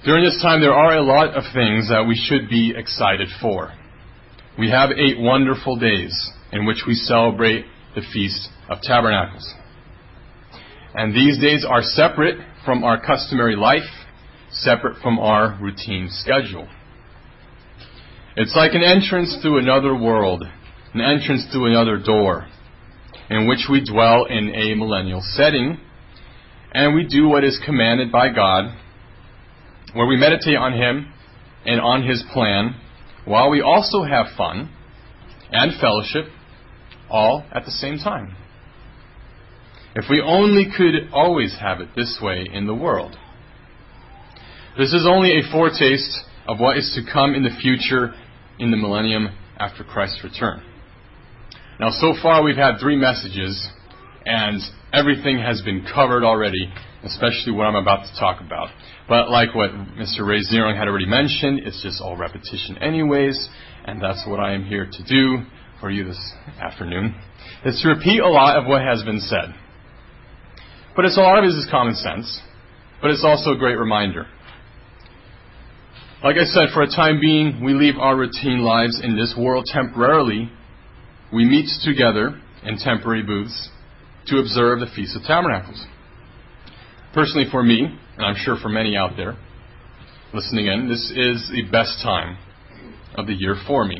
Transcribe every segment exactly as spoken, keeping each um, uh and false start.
During this time, there are a lot of things that we should be excited for. We have eight wonderful days in which we celebrate the Feast of Tabernacles. And these days are separate from our customary life, separate from our routine schedule. It's like an entrance to another world, an entrance to another door, in which we dwell in a millennial setting, and we do what is commanded by God, where we meditate on Him and on His plan, while we also have fun and fellowship, all at the same time. If we only could always have it this way in the world. This is only a foretaste of what is to come in the future in the millennium after Christ's return. Now, so far we've had three messages, and everything has been covered already, especially what I'm about to talk about. But like what Mister Ray Zierung had already mentioned, it's just all repetition anyways, and that's what I am here to do for you this afternoon, is to repeat a lot of what has been said. But it's a lot of it is common sense, but it's also a great reminder. Like I said, for a time being, we leave our routine lives in this world temporarily. We meet together in temporary booths to observe the Feast of Tabernacles. Personally for me, and I'm sure for many out there listening in, this is the best time of the year for me.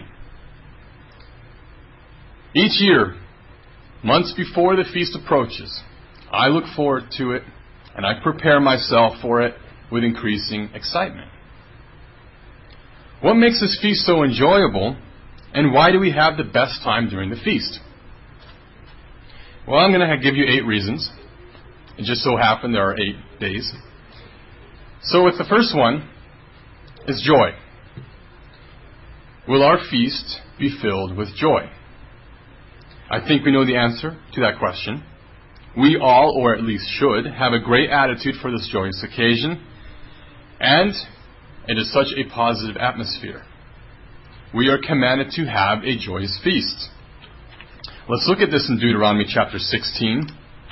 Each year, months before the feast approaches, I look forward to it and I prepare myself for it with increasing excitement. What makes this feast so enjoyable, and why do we have the best time during the feast? Well, I'm going to give you eight reasons. It just so happened there are eight days. So with the first one is joy. Will our feast be filled with joy? I think we know the answer to that question. We all, or at least should, have a great attitude for this joyous occasion, and it is such a positive atmosphere. We are commanded to have a joyous feast. Let's look at this in Deuteronomy chapter sixteen.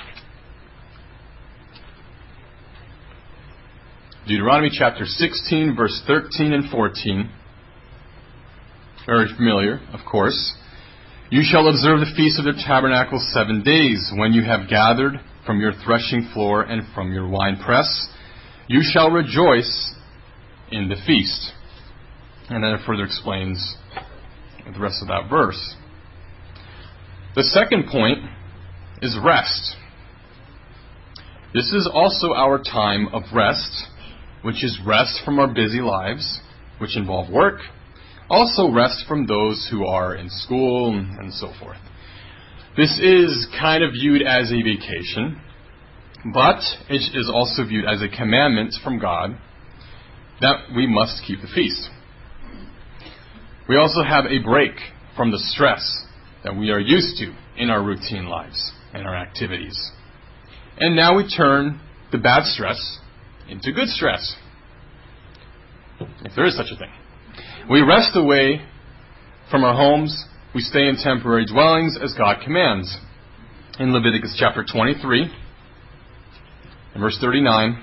Deuteronomy chapter sixteen, verse thirteen and fourteen. Very familiar, of course. You shall observe the feast of the tabernacles seven days, when you have gathered from your threshing floor and from your winepress. You shall rejoice in the feast. And then it further explains the rest of that verse. The second point is rest. This is also our time of rest, which is rest from our busy lives, which involve work. Also rest from those who are in school and so forth. This is kind of viewed as a vacation, but it is also viewed as a commandment from God that we must keep the feast. We also have a break from the stress that we are used to in our routine lives and our activities. And now we turn the bad stress into good stress, if there is such a thing. We rest away from our homes. We stay in temporary dwellings as God commands. In Leviticus chapter twenty-three, and verse thirty-nine,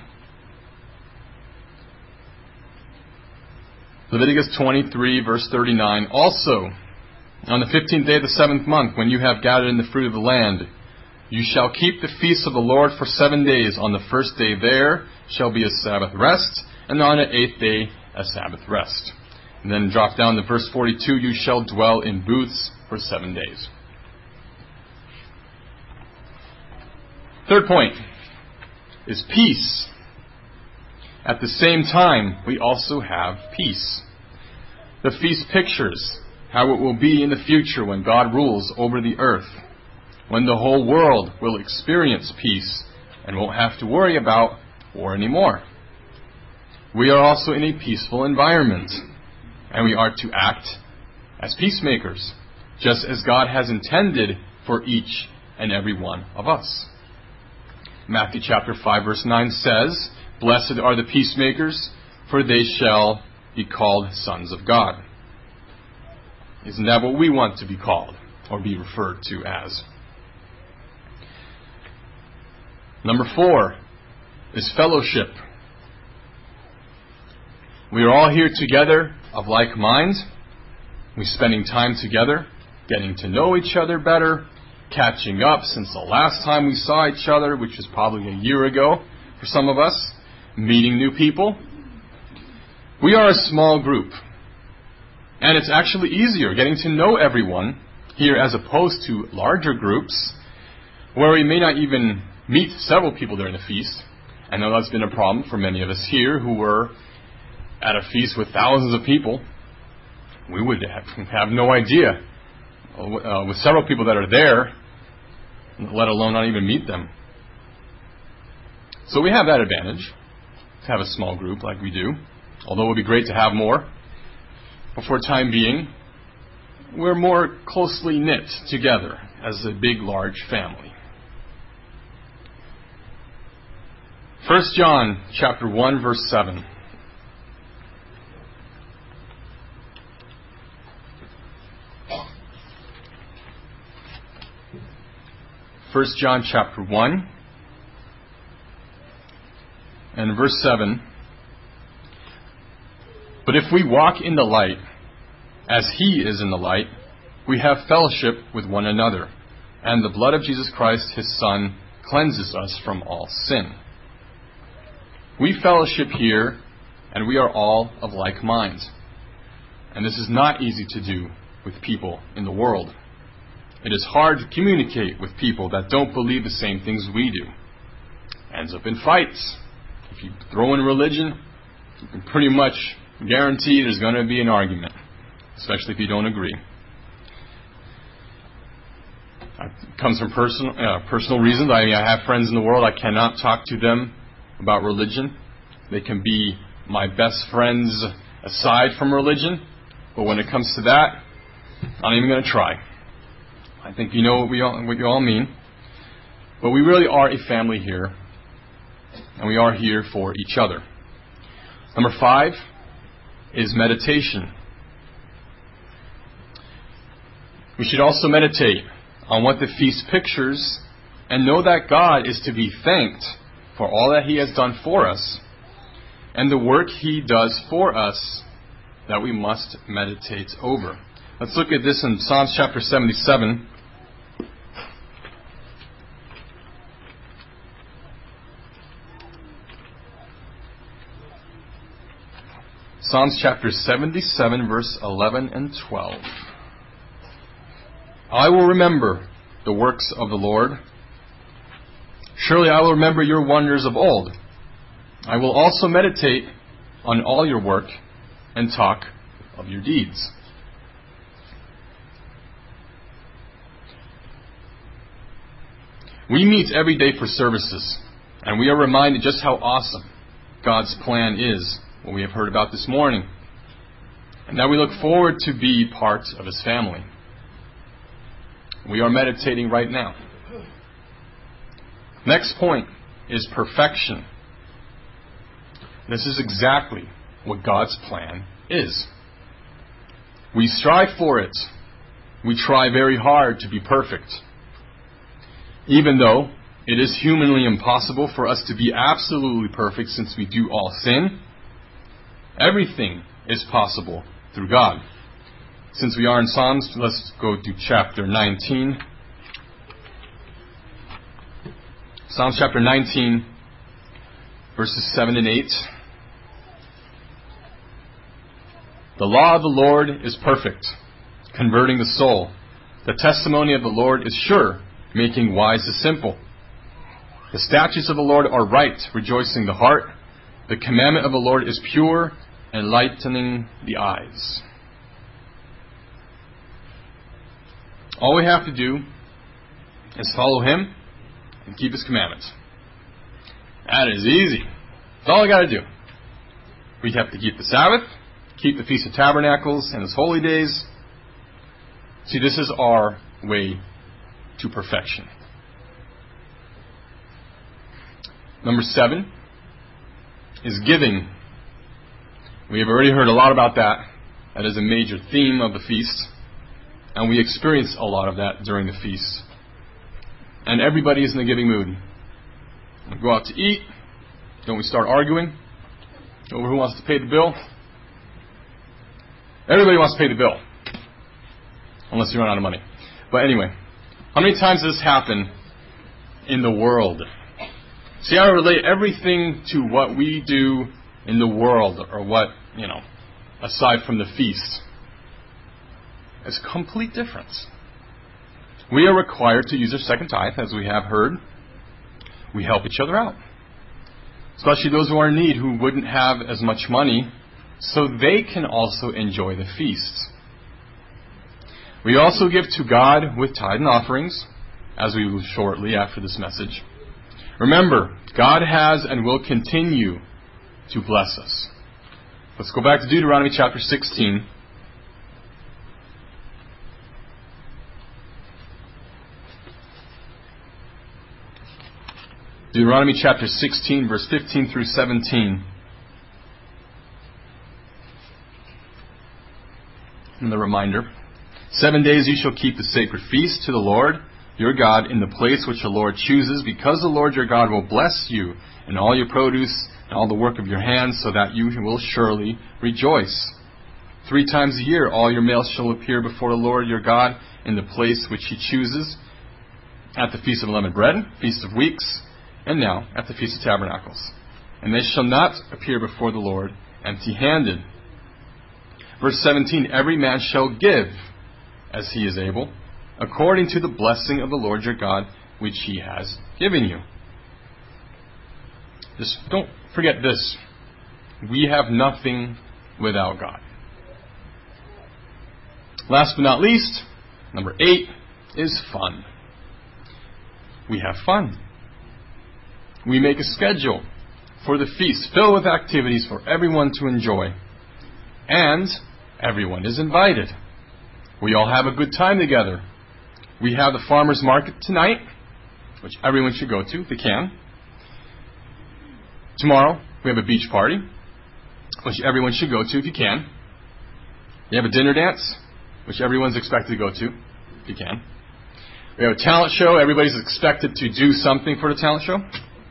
Leviticus twenty-three, verse thirty-nine, also, on the fifteenth day of the seventh month, when you have gathered in the fruit of the land, you shall keep the feast of the Lord for seven days. On the first day there shall be a Sabbath rest, and on the eighth day a Sabbath rest. And then drop down to verse forty-two, you shall dwell in booths for seven days. Third point is peace. At the same time, we also have peace. The feast pictures how it will be in the future when God rules over the earth, when the whole world will experience peace and won't have to worry about war anymore. We are also in a peaceful environment, and we are to act as peacemakers, just as God has intended for each and every one of us. Matthew chapter five, verse nine says, "Blessed are the peacemakers, for they shall be called sons of God." Isn't that what we want to be called or be referred to as? Number four is fellowship. We are all here together of like mind. We're spending time together, getting to know each other better, catching up since the last time we saw each other, which was probably a year ago for some of us, meeting new people. We are a small group, and it's actually easier getting to know everyone here as opposed to larger groups where we may not even meet several people during the feast. I know that's been a problem for many of us here who were at a feast with thousands of people. We would have, have no idea uh, with several people that are there, let alone not even meet them. So we have that advantage to have a small group like we do, although it would be great to have more. But for the time being, we're more closely knit together as a big, large family. First John chapter one, verse seven. First John chapter one and verse seven. But if we walk in the light, as He is in the light, we have fellowship with one another, and the blood of Jesus Christ, His Son, cleanses us from all sin. We fellowship here, and we are all of like mind. And this is not easy to do with people in the world. It is hard to communicate with people that don't believe the same things we do. Ends up in fights. If you throw in religion, you can pretty much guarantee there's going to be an argument, especially if you don't agree. It comes from personal uh, personal reasons. I mean, I have friends in the world. I cannot talk to them about religion. They can be my best friends aside from religion, but when it comes to that, I'm not even going to try. I think you know what we all, what you all mean. But we really are a family here, and we are here for each other. Number five is meditation. We should also meditate on what the feast pictures and know that God is to be thanked for all that He has done for us and the work He does for us that we must meditate over. Let's look at this in Psalms chapter seventy-seven. Psalms chapter seventy-seven, verse eleven and twelve. I will remember the works of the Lord. Surely I will remember your wonders of old. I will also meditate on all your work and talk of your deeds. We meet every day for services, and we are reminded just how awesome God's plan is, what we have heard about this morning, and that we look forward to be part of His family. We are meditating right now. Next point is perfection. This is exactly what God's plan is. We strive for it. We try very hard to be perfect. Even though it is humanly impossible for us to be absolutely perfect since we do all sin, everything is possible through God. Since we are in Psalms, let's go to chapter nineteen. Psalms chapter nineteen, verses seven and eight. The law of the Lord is perfect, converting the soul. The testimony of the Lord is sure, making wise the simple. The statutes of the Lord are right, rejoicing the heart. The commandment of the Lord is pure, enlightening the eyes. All we have to do is follow Him and keep His commandments. That is easy. That's all I got to do. We have to keep the Sabbath, keep the Feast of Tabernacles and His holy days. See, this is our way to perfection. Number seven is giving. We have already heard a lot about that. That is a major theme of the feast. And we experience a lot of that during the feast. And everybody is in the giving mood. We go out to eat. Don't we start arguing over who wants to pay the bill? Everybody wants to pay the bill. Unless you run out of money. But anyway, how many times does this happen in the world? See, I relate everything to what we do in the world, or what, you know, aside from the feast. It's a complete difference. We are required to use our second tithe, as we have heard. We help each other out. Especially those who are in need, who wouldn't have as much money, so they can also enjoy the feast. We also give to God with tithe and offerings, as we will shortly after this message. Remember, God has and will continue to bless us. Let's go back to Deuteronomy chapter sixteen. Deuteronomy chapter sixteen, verse fifteen through seventeen. And the reminder. Seven days you shall keep the sacred feast to the Lord your God in the place which the Lord chooses, because the Lord your God will bless you in all your produce and all the work of your hands, so that you will surely rejoice. Three times a year all your males shall appear before the Lord your God in the place which he chooses, at the Feast of Unleavened Bread, Feast of Weeks, and now at the Feast of Tabernacles. And they shall not appear before the Lord empty-handed. Verse seventeen, every man shall give as he is able, according to the blessing of the Lord your God, which he has given you. Just don't forget this. We have nothing without God. Last but not least, number eight is fun. We have fun. We make a schedule for the feast filled with activities for everyone to enjoy. And everyone is invited. We all have a good time together. We have the farmers market tonight, which everyone should go to if they can. Tomorrow, we have a beach party, which everyone should go to if you can. We have a dinner dance, which everyone's expected to go to if you can. We have a talent show. Everybody's expected to do something for the talent show.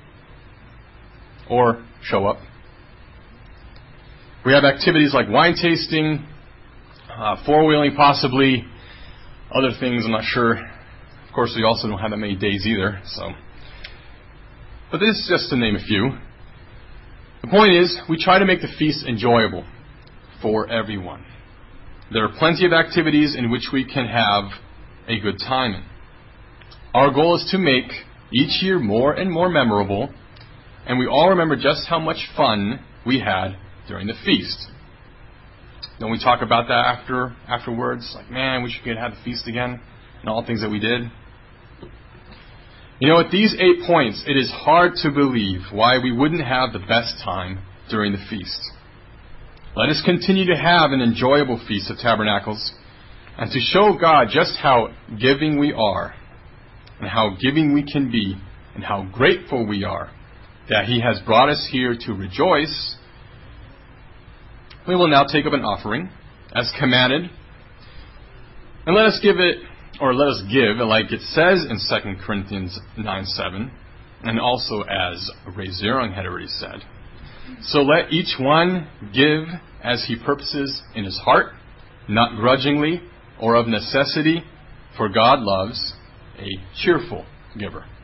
Or show up. We have activities like wine tasting, uh, four-wheeling possibly, other things I'm not sure. Of course, we also don't have that many days either. So, but this is just to name a few. The point is, we try to make the feast enjoyable for everyone. There are plenty of activities in which we can have a good time in. Our goal is to make each year more and more memorable, and we all remember just how much fun we had during the feast. Don't we talk about that after afterwards? Like, man, we should get have the feast again, and all the things that we did. You know, at these eight points, it is hard to believe why we wouldn't have the best time during the feast. Let us continue to have an enjoyable Feast of Tabernacles, and to show God just how giving we are, and how giving we can be, and how grateful we are that He has brought us here to rejoice. We will now take up an offering, as commanded, and let us give it, or let us give, like it says in Second Corinthians nine seven, and also as Ray Zierung had already said. So let each one give as he purposes in his heart, not grudgingly or of necessity, for God loves a cheerful giver.